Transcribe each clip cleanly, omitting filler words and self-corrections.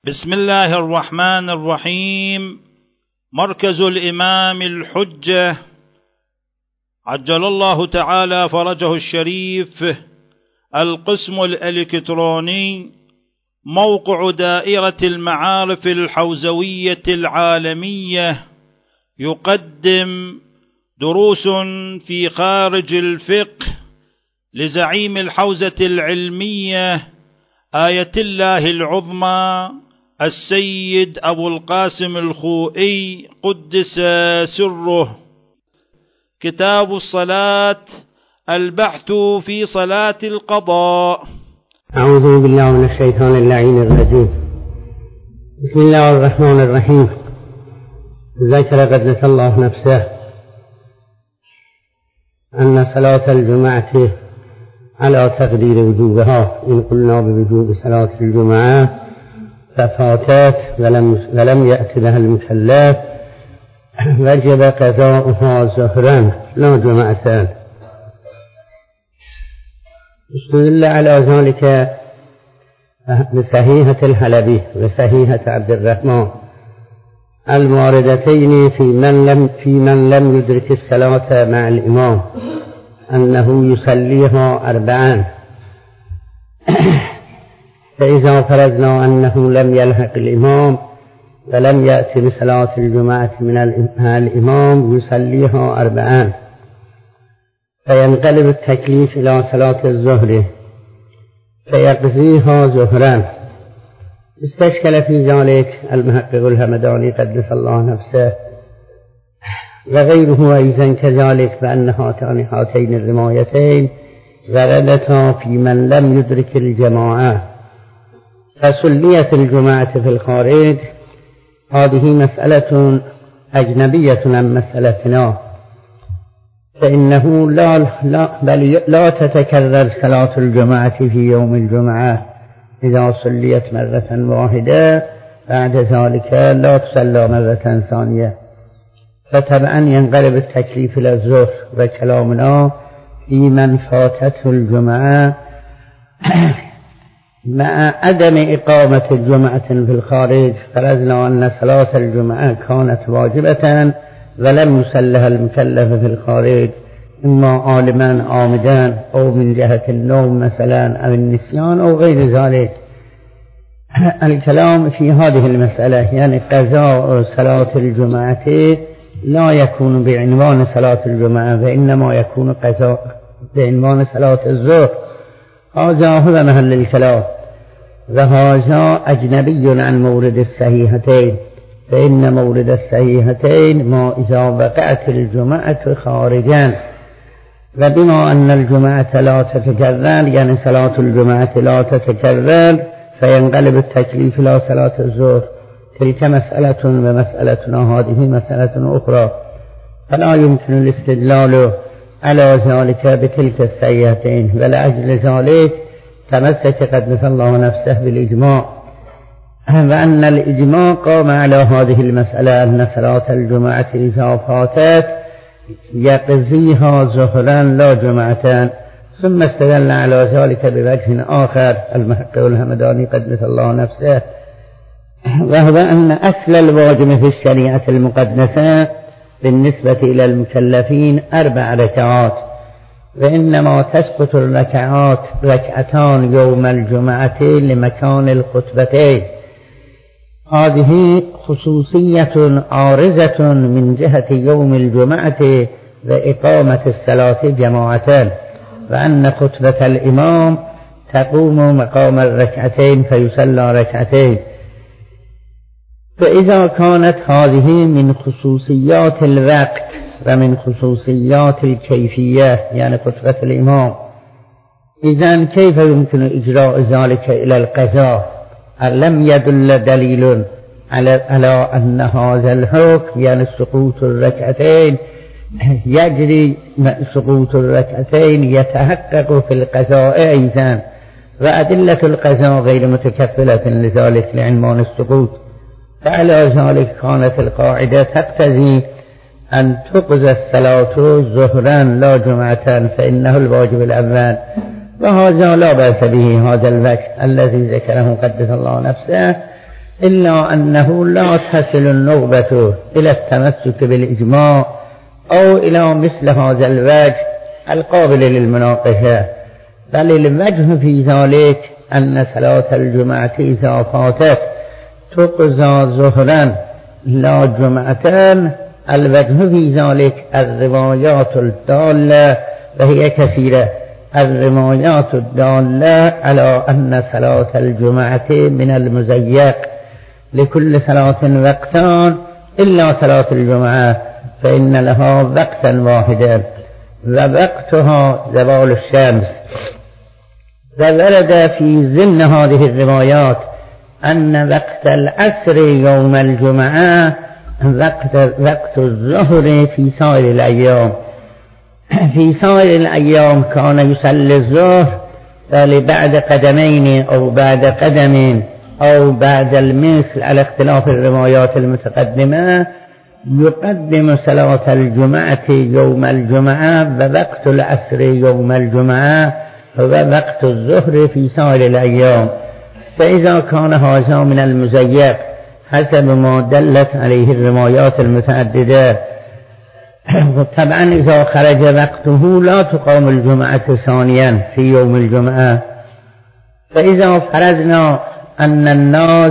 بسم الله الرحمن الرحيم. مركز الإمام الحجة عجل الله تعالى فرجه الشريف، القسم الإلكتروني، موقع دائرة المعارف الحوزوية العالمية، يقدم دروس في خارج الفقه لزعيم الحوزة العلمية آية الله العظمى السيد أبو القاسم الخوئي قدس سره. كتاب الصلاة، البحث في صلاة القضاء. أعوذ بالله من الشيطان اللعين الرجيم. بسم الله الرحمن الرحيم. ذكر قدس الله نفسه أن صلاة الجمعة على تقدير وجوبها، إن قلنا بوجوب صلاة الجمعة ففاتت ولم يأت لها المكلف وجب قضاؤها ظهرا لا جمعة. استدل على ذلك بصحيحة الحلبي وصحيحة عبد الرحمن الواردتين في من لم يدرك الصلاة مع الإمام أنه يصليها أربعا. فإذا فرضنا أنه لم يلحق الإمام ولم يأتي بصلاة الجمعة مع الإمام يصليها أربعا، فينقلب التكليف إلى صلاة الظهر فيقضيها ظهرا. استشكل في ذلك المحقق الهمداني قدس الله نفسه وغيره أيضا كذلك، بأن هاتين الروايتين وردتا في من لم يدرك الجماعة فصليت الجماعة في الخارج. هذه مسألة أجنبية عن مسألتنا، فإنه لا تتكرر صلاة الجماعة في يوم الجمعة. إذا صليت مرة واحدة بعد ذلك لا تصلى مرة ثانية، فتبعا ينقلب التكليف إلى الظهر. وكلامنا في من فاتته الجمعة مع عدم إقامة الجمعة في الخارج. فرضنا أن صلاة الجمعة كانت واجبة ولم يصلها المكلف في الخارج، إما عالما عامدا أو من جهة النوم مثلا أو النسيان أو غير ذلك. الكلام في هذه المسألة يعني قضاء صلاة الجمعة لا يكون بعنوان صلاة الجمعة، وإنما يكون قضاء بعنوان صلاة الظهر. هذا هو محل الكلام، وهذا أجنبي عن مورد الصحيحتين. فإن مورد الصحيحتين ما إذا وقعت الجمعة خارجا، وبما أن الجمعة لا تتكرر يعني صلاة الجمعة لا تتكرر فينقلب التكليف إلى صلاة الظهر. تلك مسألة ومسألتنا هذه مسألة أخرى، فلا يمكن الاستدلال على ذلك بتلك الصحيحتين. ولأجل ذلك تمسك قدس الله نفسه بالإجماع، وأن الإجماع قام على هذه المسألة أن صلاة الجمعة إذا فاتت يقضيها ظهرا لا جمعة. ثم استدل على ذلك بوجه آخر المحقق الهمداني قدس الله نفسه، وهو أن أصل الواجب في الشريعة المقدسة بالنسبة إلى المكلفين 4 ركعات، وإنما تسقط الركعات ركعتان يوم الجمعة لمكان الخطبتين. هذه خصوصية عارضة من جهة يوم الجمعة وإقامة الصلاة جماعة، وأن خطبة الإمام تقوم مقام الركعتين فيصلى ركعتين. فإذا كانت هذه من خصوصيات الوقت ومن خصوصيات الكيفية يعني خطبة الإمام، إذن كيف يمكن إجراء ذلك إلى القضاء؟ لم يدل دليل على أن هذا الحكم يعني سقوط الركعتين يجري، سقوط الركعتين يتحقق في القضاء أيضا، وأدلة القضاء غير متكفلة لذلك لعنوان السقوط. فعلى ذلك كانت القاعدة تقتضي أن تقضى الصلاة ظهرا لا جمعة، فإنه الواجب الأول، وهذا لا بأس به. هذا الوجه الذي ذكره قدس الله نفسه إلا أنه لا تصل النوبة إلى التمسك بالإجماع أو إلى مثل هذا الوجه القابل للمناقشة، بل الوجه في ذلك أن صلاة الجمعة إذا فاتت تقضى ظهرا لا جمعتان. الوجه في ذلك الروايات الدالة، وهي كثيرة، الروايات الدالة على أن صلاة الجمعة من المزيق، لكل صلاة وقتان إلا صلاة الجمعة فإن لها وقتا واحدا ووقتها زوال الشمس. وورد في ضمن هذه الروايات أن وقت العصر يوم الجمعة وقت الظهر في سائر الأيام. في سائر الأيام كان يصلي الظهر بعد قدمين أو بعد قدم أو بعد المثل على اختلاف الروايات المتقدمة، يقدم صلاة الجمعة يوم الجمعة ووقت العصر يوم الجمعة ووقت الظهر في سائر الأيام. فإذا كان هذا من المزيق حسب ما دلت عليه الروايات المتعددة، طبعا إذا خرج وقته لا تقام الجمعة ثانيا في يوم الجمعة. فإذا فرضنا أن الناس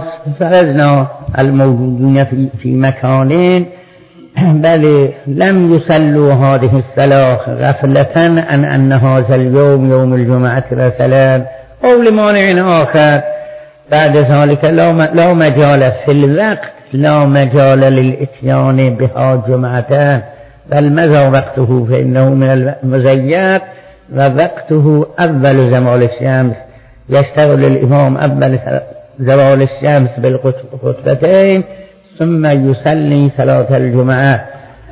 الموجودين في مكانين بل لم يصلوا هذه الصلاة غفلة عن أن هذا اليوم يوم الجمعة مثلا أو لمانع آخر، بعد ذلك لا مجال في الوقت، لا مجال للإتيان بها جمعتان، بل ماذا وقته فإنه من المزيق ووقته أول زوال الشمس. يشتغل الإمام أول زوال الشمس بالخطبتين ثم يصلي صلاة الجمعة،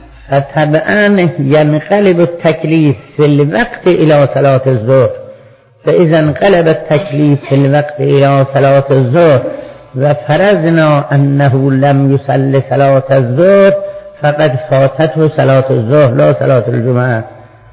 فطبعا ينقلب التكليف في الوقت إلى صلاة الظهر. فإذا انقلب التكليف في الوقت إلى صلاة الظهر وفرضنا أنه لم يصلي صلاة الظهر فقد فاتته صلاة الظهر لا صلاة الجمعة.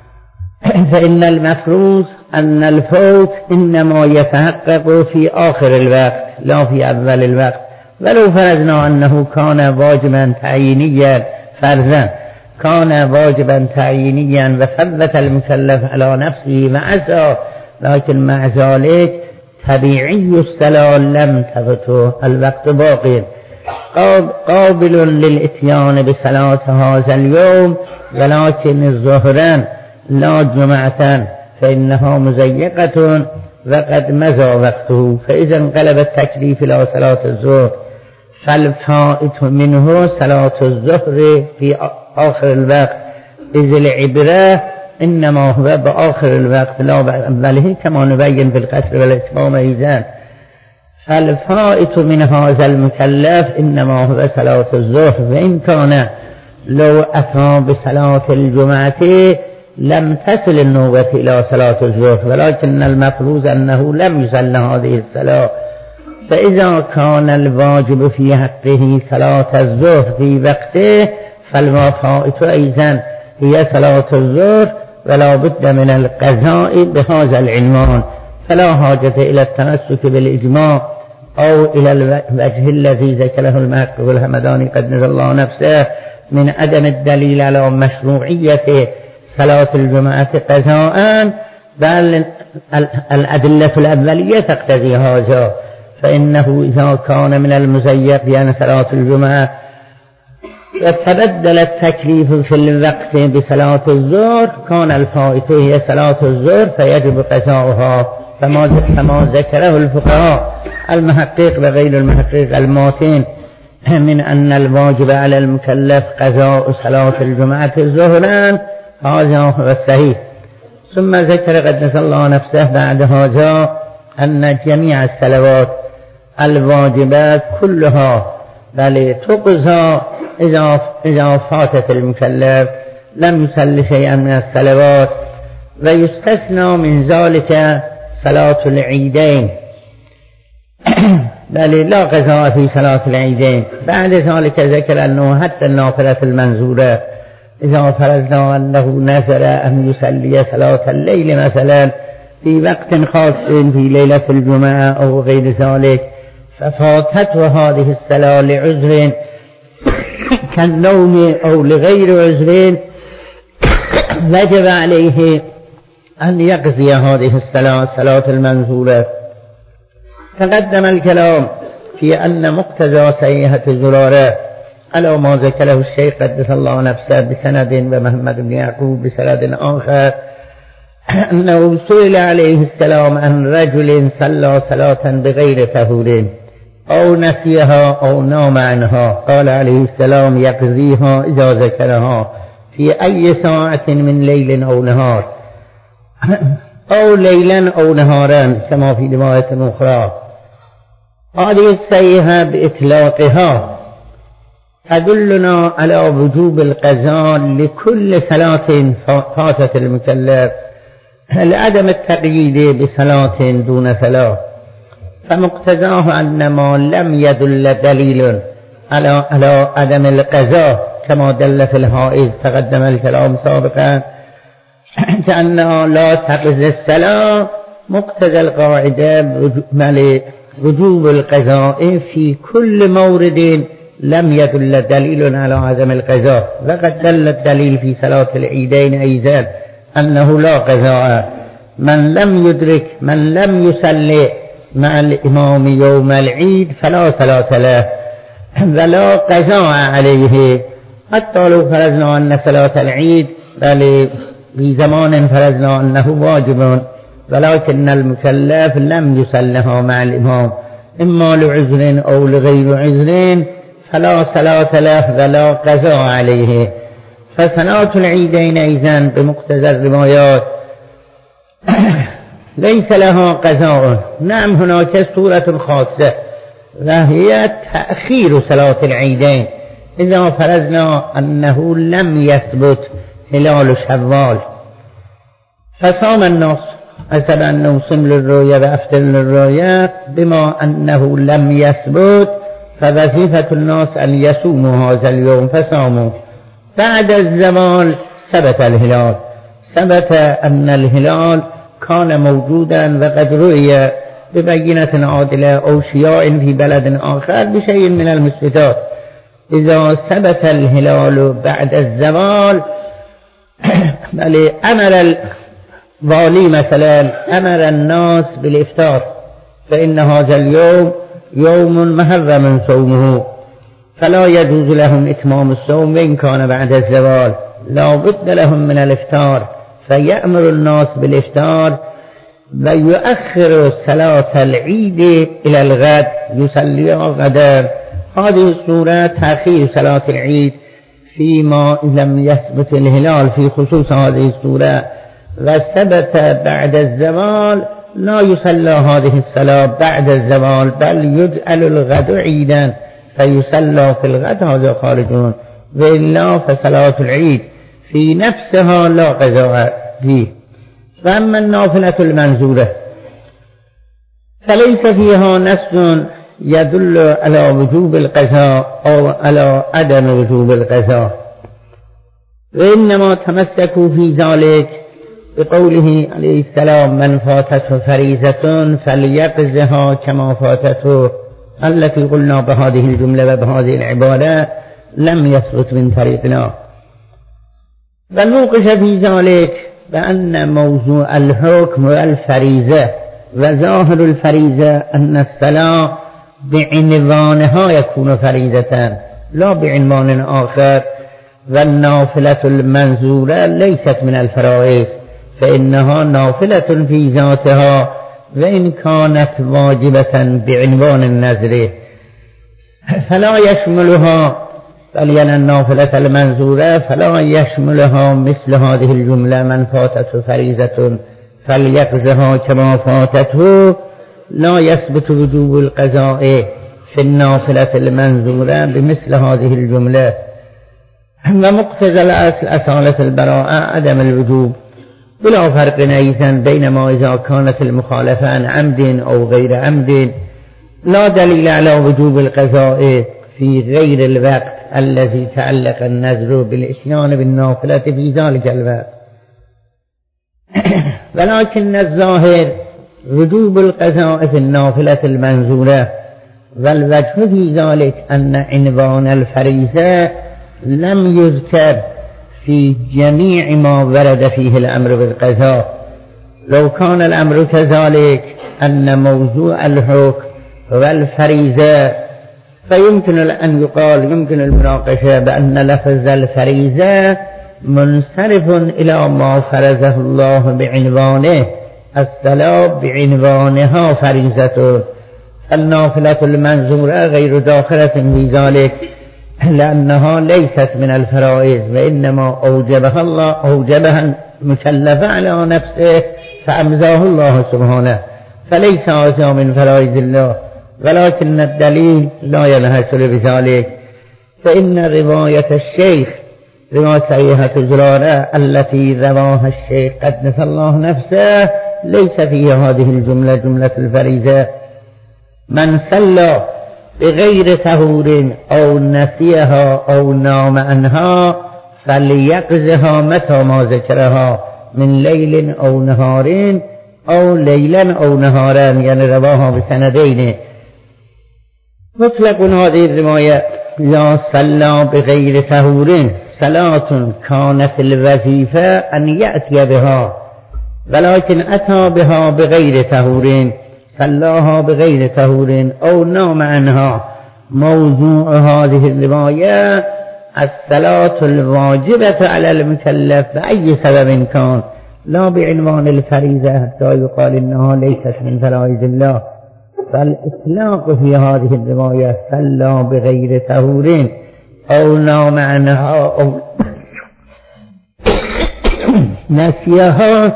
فإن المفروض أن الفوت إنما يتحقق في آخر الوقت لا في أول الوقت. ولو فرضنا أنه كان واجبا تعيينيا فرضا كان واجبا تعيينيا وثبت المكلف على نفسه وعسى، لكن مع ذلك طبيعي الصلاة لم تفته، الوقت باقي قابل للإتيان بصلاة هذا اليوم، ولكن الظهران لا جمعة فإنها مزيقة وقد مضى وقته. فإذا انقلب التكليف إلى صلاة الظهر فالفائت منه صلاة الظهر في آخر الوقت، إذ العبرة إنما هو بآخر الوقت لا بأوله كما نبين في القصر والإتمام أيضا. فالفائت من هذا المكلف إنما هو صلاة الظهر، وإن كان لو أتى بصلاة الجمعة لم تصل النوبة إلى صلاة الظهر، ولكن المفروض أنه لم يصل هذه الصلاة. فإذا كان الواجب في حقه صلاة الظهر في وقته فالفائت أيضا هي صلاة الظهر، ولا بد من القضاء بهذا العنوان. فلا حاجة إلى التمسك بالإجماع أو إلى الوجه الذي ذكره المحقق الهمداني قد نزل الله نفسه من عدم الدليل على مشروعية صلاة الجمعة قضاء، بل الأدلة الأولية تقتضي هذا. فإنه إذا كان من المزيق بأن صلاة الجمعة وتبدل التكليف في الوقت بصلاة الظهر كان الفائت هي صلاة الظهر فيجب قضاؤها، كما ذكره الفقهاء المحقق وغير المحقق الماتين من أن الواجب على المكلف قضاء صلاة الجمعة ظهرا، هذا هو الصحيح. ثم ذكر قد نزل الله نفسه بعد هذا أن جميع الصلوات الواجبات كلها بل تقضى إذا فاتت المكلف لم يصل شيئا من الصلوات، ويستثنى من ذلك صلاة العيدين بل لا قضاء في صلاة العيدين. بعد ذلك ذكر أنه حتى النافلة المنزورة إذا فرضنا أنه نذر أن يصلي صلاة الليل مثلا في وقت خاص في ليلة الجمعة أو غير ذلك ففاتته هذه الصلاة لعذر كالنوم أو لغير عذر وجب عليه أن يقضي هذه الصلاة صلاة المنزولة. تقدم الكلام في أن مقتضى صحيحة زرارة على ما ذكره الشيخ قدس الله نفسه بسند ومحمد بن يعقوب بسند آخر أنه سئل عليه السلام عن رجل صلى صلاة بغير طهور أو نسيها أو نام عنها، قال عليه السلام يقضيها إذا ذكرها في أي ساعة من ليل أو نهار أو ليلا أو نهارا كما في رواية أخرى. هذه الصيحة بإطلاقها تدلنا على وجوب القضاء لكل صلاة فاتت المكلف لعدم التقييد بصلاة دون صلاة، فمقتضاه أن ما لم يدل دليل على عدم القضاء كما دل في الحائز تقدم الكلام سابقا كأنها لا تقضي الصلاة، مقتضى القاعدة وجوب القضاء في كل مورد لم يدل دليل على عدم القضاء. وقد دل الدليل في صلاة العيدين أيضا أنه لا قضاء. من لم يدرك من لم يصلي مع الإمام يوم العيد فلا صلاة له ولا قضاء عليه، حتى لو فرضنا أن صلاة العيد بل في زمان فرضنا أنه واجب ولكن المكلف لم يصلها مع الإمام إما لعذر أو لغير عذر فلا صلاة له ولا قضاء عليه. فصلاة العيدين أيضا بمقتضى الروايات ليس لها قضاء. نعم هناك صورة خاصة وهي تأخير صلاة العيدين إذا فرضنا أنه لم يثبت هلال شوال فصام الناس حسب أنه صم للرؤيا وأفطر للرؤيا، بما أنه لم يثبت فوظيفة الناس أن يصوموا هذا اليوم فصاموا. بعد الزوال ثبت الهلال، ثبت أن الهلال كان موجودا وقد رؤي ببينة عادلة أو شياع في بلد آخر بشيء من المثبتات. إذا ثبت الهلال بعد الزوال أمر الوالي مثلا أمر الناس بالإفطار، فإن هذا اليوم يوم محرم صومه فلا يجوز لهم إتمام الصوم وإن كان بعد الزوال، لا بد لهم من الإفطار، فيأمر الناس بالإفطار ويؤخر صلاة العيد إلى الغد يصليها غدا. هذه الصورة تأخير صلاة العيد فيما لم يثبت الهلال في خصوص هذه الصورة، وثبت بعد الزوال لا يصلى هذه الصلاة بعد الزوال بل يجعل الغد عيدا فيصلى في الغد، هذا خارجون. وإلا فصلاة العيد في نفسها لا قضاء فيه. فأما النافلة المنزولة فليس فيها نص يدل على وجوب القضاء أو على عدم وجوب القضاء، وإنما تمسكوا في ذلك بقوله عليه السلام من فاتته فريضة فليقضها كما فاتته، التي قلنا بهذه الجملة وبهذه العبارة لم يثبت من طريقنا. ونوقش في ذلك بأن موضوع الحكم والفريضة وظاهر الفريضة أن الصلاة بعنوانها يكون فريضة لا بعنوان آخر، والنافلة المنزولة ليست من الفرائض فإنها نافلة في ذاتها وإن كانت واجبة بعنوان النذر فلا يشملها، بل النافلة المنزولة فلا يشملها مثل هذه الجملة من فاتته فريضة فليقضها كما فاتته. لا يثبت وجوب القضاء في النافلة المنزولة بمثل هذه الجملة. ومقتضى الأصل أصالة البراءة عدم الوجوب، بلا فرق أيضا بينما إذا كانت المخالفة عن عمد أو غير عمد. لا دليل على وجوب القضاء في غير الوقت الذي تعلق النذر بالإتيان بالنافلة في ذلك الوقت، ولكن الظاهر وجوب القضاء في النافلة المنزولة والوجه في ذلك أن عنوان الفريضة لم يذكر في جميع ما ورد فيه الأمر بالقضاء. لو كان الأمر كذلك أن موضوع الحكم والفريضة فيمكن أن يقال، يمكن المناقشة بأن لفظ الفريضة منصرف إلى ما فرضه الله بعنوانه، الصلاة بعنوانها فريضة، النافلة المنظورة غير داخلة في ذلك لأنها ليست من الفرائض، وإنما أوجبها الله، أوجبها المكلف على نفسه فأمزاه الله سبحانه، فليس هذا من فرائض الله، ولكن الدليل لا ينحصر بذلك. فإن رواية الشيخ رواية صحيحة زرارة التي رواها الشيخ قدس الله نفسه ليس فيها هذه الجملة جملة الفريضة. من صلى بغير طهور أو نسيها أو نام عنها فليقضها متى ما ذكرها من ليل أو نهار أو ليلا أو نهارا، يعني رواها بسندين. مطلق هذه الرواية لا صلى بغير طهور صلاة كانت الوظيفة أن يأتي بها، ولكن أتى بها بغير طهور، صلاها بغير طهور أو نام عنها. موضوع هذه الرواية الصلاة الواجبة على المكلف بأي سبب كان، لا بعنوان الفريضة حتى يقال إنها ليست من فرائض الله. فالإطلاق في هذه الرواية صلى بغير طهور أو نام عنها أو نسيها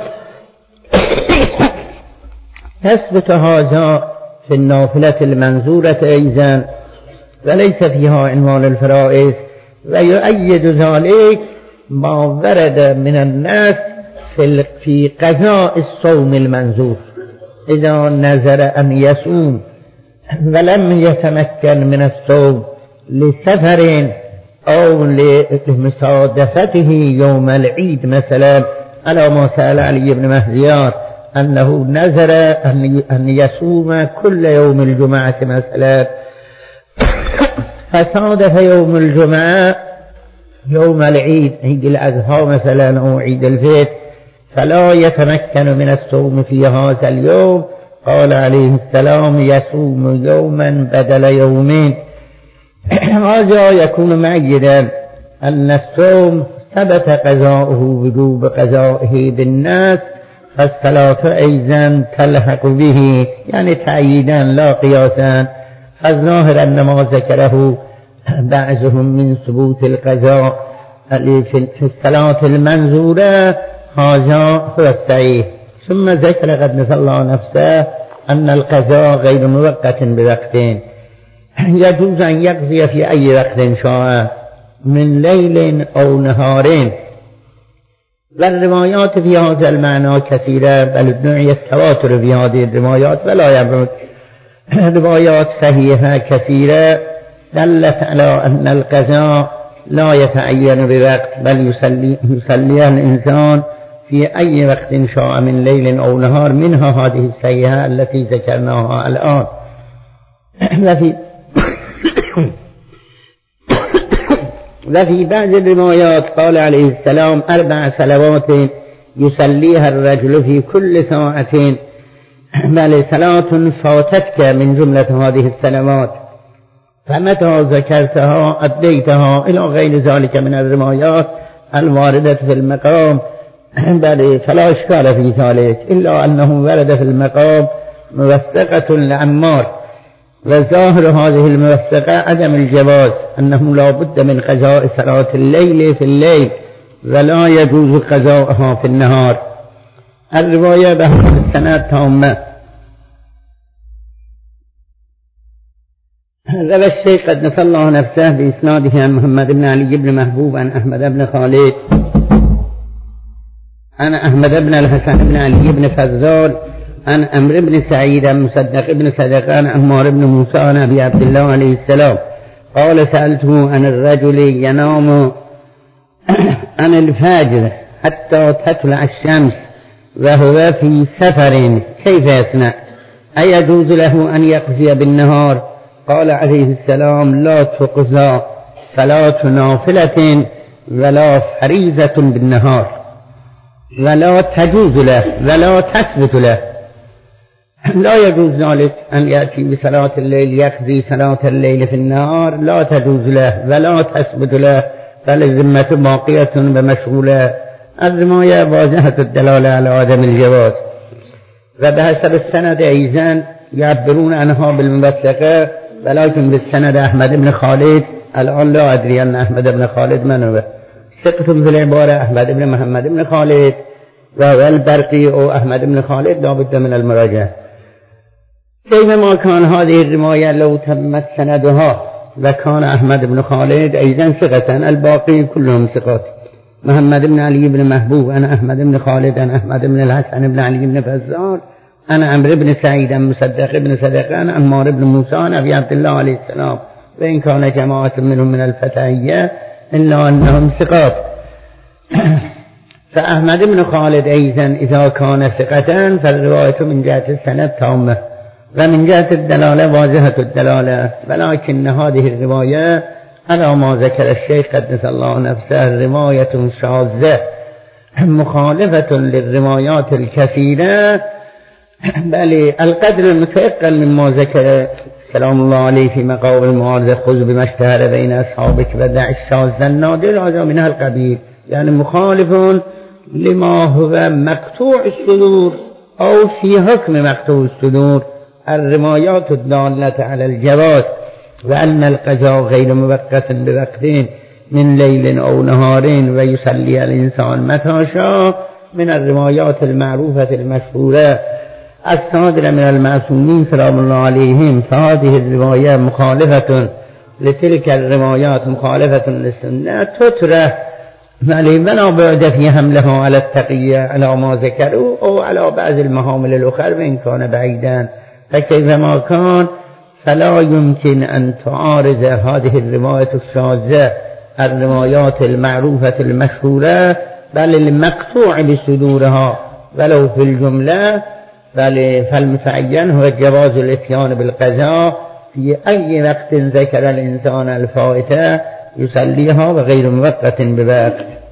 تثبت هذا في النافلة المنظورة أيضا وليس فيها عنوان الفرائض. ويؤيد ذلك ما ورد من الناس في قضاء الصوم المنظور. إذا نذر أن يصوم ولم يتمكن من الصوم لسفر أو لمصادفته يوم العيد مثلا، على ما سأل علي بن مهديار أنه نذر أن يصوم كل يوم الجمعة مثلا، فصادف يوم الجمعة يوم العيد، عيد الأضحى مثلا أو عيد الفطر، فلا يتمكن من الصوم في هذا اليوم. قال عليه السلام يصوم يوما بدل يومين. هذا يكون مؤيدا أن الصوم ثبت قضاؤه وجوب قضائه بالناس، فالصلاة أيضا تلحق به، يعني تأييدا لا قياسا. فالظاهر أن ما ذكره بعضهم من ثبوت القضاء في الصلاة المنظورة هذا هو الصحيح. ثم ذكر قدس الله نفسه أن القضاء غير موقت بوقتين، يجوز أن يقضي في أي وقت شاء من ليل أو نهار. والروايات في هذا المعنى كثيرة، بل دعي التواتر في هذه الروايات ولا يبعد. روايات صحيحة كثيرة دلت على أن القضاء لا يتعين بوقت، بل يصلي الإنسان في أي وقت شاء من ليل أو نهار، منها هذه الصحيحة التي ذكرناها الآن. وفي بعض الروايات قال عليه السلام 4 صلوات يصليها الرجل في كل ساعة، بل صلاة فاتتك من جملة هذه الصلوات، فمتى ذكرتها أديتها، إلى غير ذلك من الروايات الواردة في المقام. بل فلا إشكال في ذلك، إلا أنه ورد في المقام موثقة لعمار، وظاهر هذه الموثقة عدم الجواز، أنه لا بد من قضاء صلاة الليل في الليل ولا يجوز قضاءها في النهار. الرواية بهذا السند تامة. روى الشيخ قدس الله نفسه بإسناده عن محمد بن علي بن محبوب عن أحمد بن خالد عن أحمد بن الحسن بن علي بن فضال عن عمرو بن سعيد عن مصدق بن صدقة عن عمار بن موسى عن أبي عبد الله عليه السلام قال سألته عن الرجل ينام عن الفجر حتى تطلع الشمس وهو في سفر كيف يصنع؟ أيجوز له أن يقضي بالنهار قال عليه السلام لا تقضى صلاة نافلة ولا فريضة بالنهار ولا تجوز له ولا تثبت له. لا يجوز ذلك أن يأتي بصلاة الليل يقضي صلاة الليل في النهار، لا تجوز له ولا تثبت له، بل الذمة باقية بمشغولة. الرواية واضحة الدلالة على عدم الجواز. وبحسب السند أيضا يعبرون عنها بالمبسقة، ولكن بالسند أحمد بن خالد. الآن لا أدري أن أحمد بن خالد من هو، ثقة في العبارة أحمد بن محمد بن خالد وهو البرقي أو أحمد بن خالد، لا بد من المراجعة. كيفما كان هذه الرواية لو تمت سندها وكان أحمد بن خالد أيضا ثقة، الباقي كلهم ثقات. محمد بن علي بن محبوب أنا أحمد بن خالد أنا أحمد بن الحسن بن علي بن فزار أنا عمرو بن سعيد أنا مصدق بن صدقة أنا عمار بن موسى أنا أبي عبد الله عليه السلام، وإن كان جماعة منهم من الفتحية إلا أنهم ثقات. فأحمد بن خالد أيضا إذا كان ثقة فالرواية من جهة السند تامة، ومن جهة الدلالة واضحة الدلالة. ولكن هذه الرواية على ما ذكر الشيخ قدس الله نفسه رواية شاذة مخالفة للروايات الكثيرة، بل القدر المتيقن مما ذكر سلام الله عليه في مقام المعارضة خذ بما اشتهر بين أصحابك ودع الشاذ النادر، هذا منها القبيل، يعني مخالف لما هو مقطوع الصدور أو في حكم مقطوع الصدور الروايات الدالة على الجواز، وأن القضاء غير موقت بوقت من ليل أو نهار ويصلي الإنسان متى شاء من الروايات المعروفة المشهورة الصادرة من المعصومين سلام الله عليهم. فهذه الرواية مخالفة لتلك الروايات، مخالفة للسنة، تترك ولا بعد في حملها على التقية على ما ذكروا أو على بعض المحامل الأخرى وإن كان بعيدا. فكيفما كان فلا يمكن أن تعارض هذه الرواية الشاذة الروايات المعروفة المشهورة، بل المقطوع بصدورها ولو في الجملة، بل فالمتعين هو جواز الاتيان بالقضاء في أي وقت ذكر الإنسان الفائتة يصليها وغير موقت بوقت.